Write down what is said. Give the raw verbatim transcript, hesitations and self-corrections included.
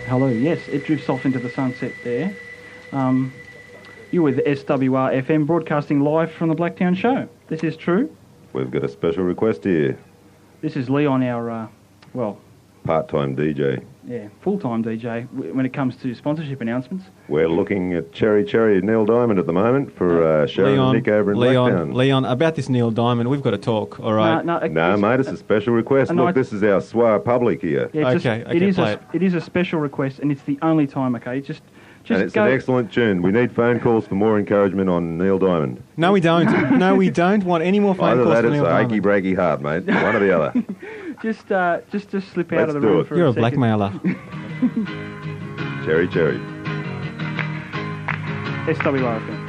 Hello, yes, it drifts off into the sunset there. Um, you're with S W R F M, broadcasting live from the Blacktown Show. This is true. We've got a special request here. This is Leon, our, uh, well... part-time D J. Yeah, full-time D J when it comes to sponsorship announcements. We're looking at Cherry Cherry Neil Diamond at the moment for uh, Sharon Leon, and Nick over in Leon, Blacktown. Leon, about this Neil Diamond, we've got to talk, all right? No, no, No, mate, it's a special request. a Look, night- this is our soir public here. Yeah, it's Okay, just, okay, it is play a, it. it is a special request, and it's the only time, okay? Just, just and it's go... an excellent tune. We need phone calls for more encouragement on Neil Diamond. No, we don't. No, we don't want any more phone Either calls that for or it's Neil an Diamond. achy breaky heart, mate. One or the other. Just, uh, just, just slip out Let's of the do room it. for You're a a second. blackmailer. Cherry Cherry. S W R F M.